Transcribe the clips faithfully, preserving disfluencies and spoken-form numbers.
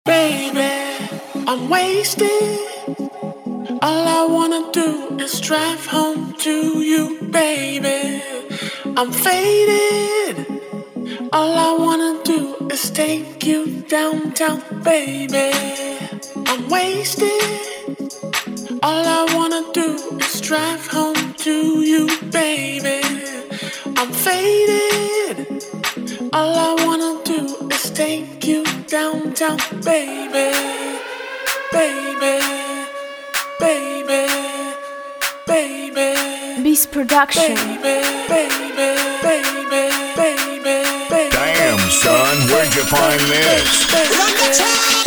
Baby, I'm wasted. All I wanna do is drive home to you, baby. I'm faded. All I wanna do is take you downtown, baby. I'm wasted. All I wanna do is drive home to you, baby. I'm faded. All I wanna do is take you downtown, baby. Baby, baby, baby. Beast Production. Baby, baby, baby, baby, baby. Damn, son, where'd you find this? Run the town.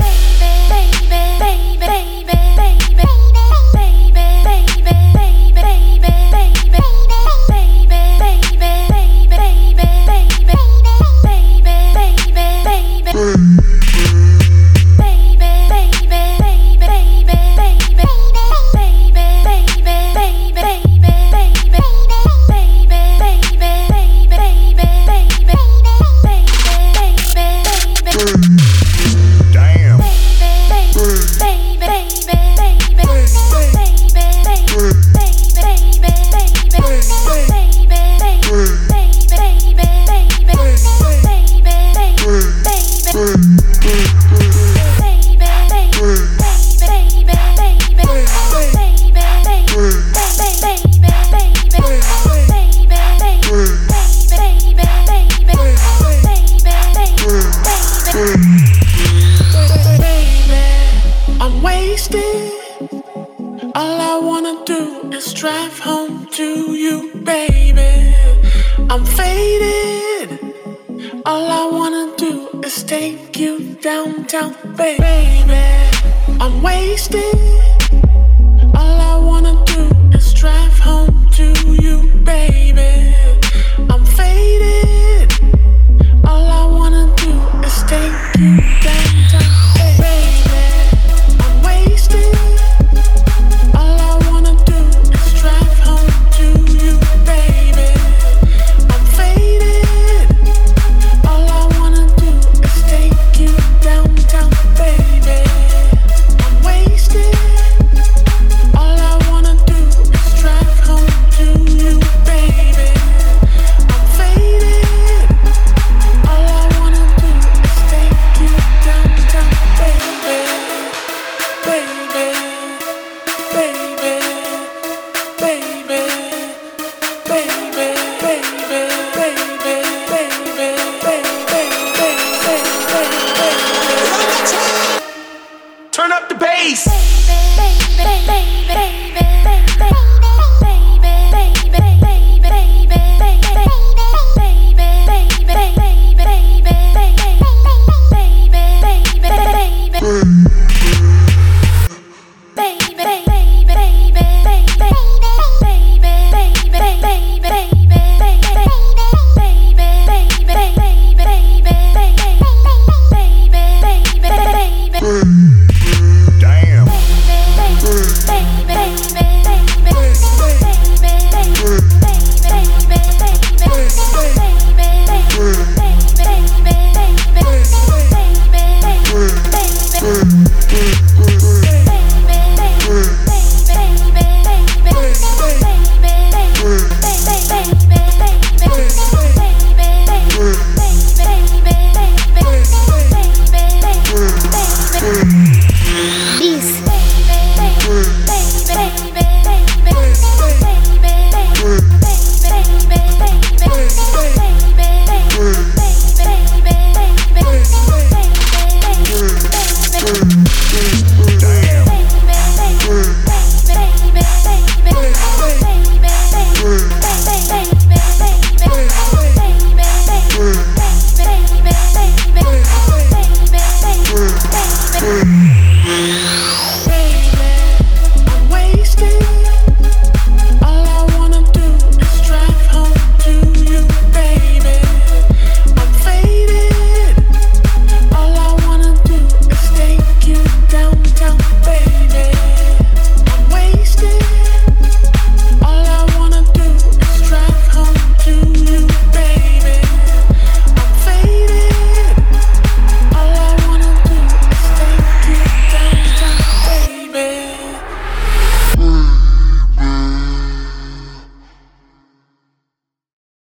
All I wanna do is drive home to you, baby. I'm faded. All I wanna do is take you downtown, baby. I'm wasted. All I wanna do is drive home